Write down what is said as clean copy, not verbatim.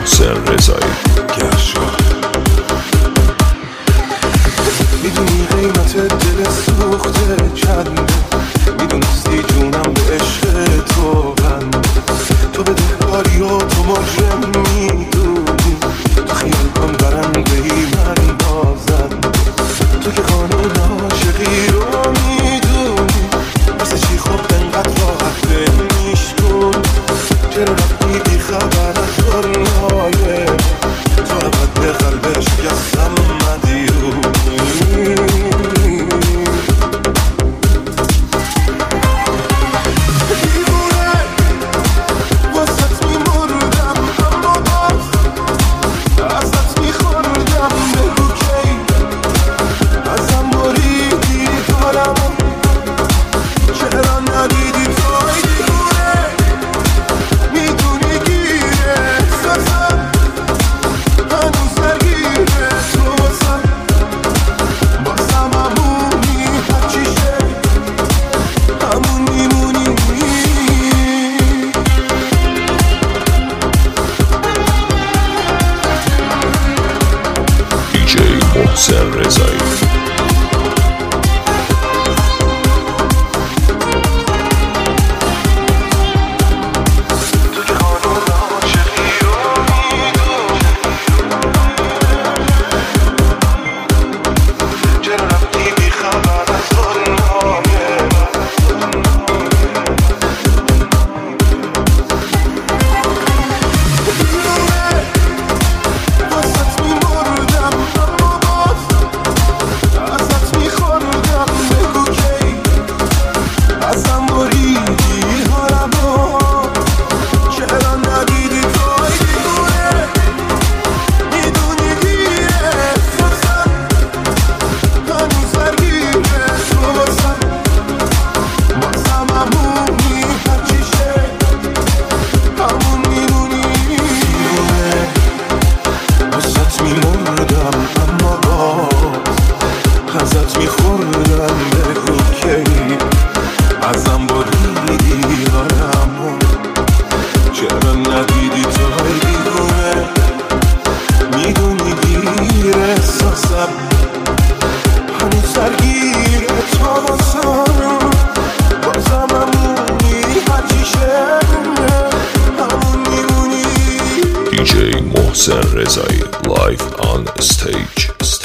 محسن رضایی. میدونی قیمت دل سوخته چنده، میدونستی جونم به عشق تو بنده، تو بدهکاری و تو مجرم میدونی، تو خیال کن برندهی من بازنده، تو که قانون عاشقی رو میدونی، واسه چی خب انقدر راحت بمیشتون، چرا رفتی بی خبر از دنیای تو، عبد به قلب شکستم مدیونی. محسن رضایی. ازت میخوردم بگو کی ازم بریدی حالمو، چرا ندیدی تو دیوونه، میدونی دیر احساسم هنوز سرگیر تو واسم، بازم همونی هرچی شده همون میمونی. DJ محسن رضایی live on stage.